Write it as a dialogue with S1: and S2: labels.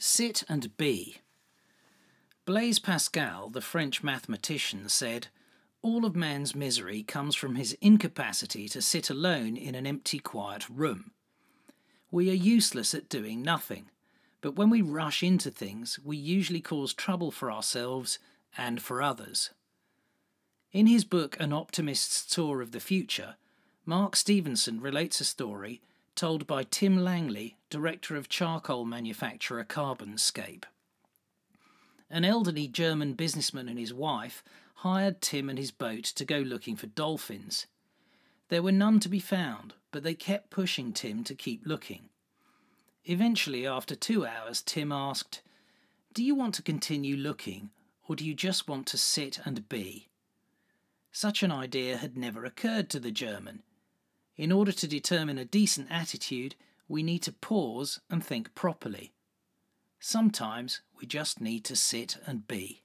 S1: Sit and be. Blaise Pascal, the French mathematician, said, "All of man's misery comes from his incapacity to sit alone in an empty, quiet room. We are useless at doing nothing, but when we rush into things, we usually cause trouble for ourselves and for others." In his book An Optimist's Tour of the Future, Mark Stevenson relates a story told by Tim Langley, director of charcoal manufacturer Carbonscape. An elderly German businessman and his wife hired Tim and his boat to go looking for dolphins. There were none to be found, but they kept pushing Tim to keep looking. Eventually, after 2 hours, Tim asked, "Do you want to continue looking, or do you just want to sit and be?" Such an idea had never occurred to the German. In order to determine a decent attitude, we need to pause and think properly. Sometimes we just need to sit and be.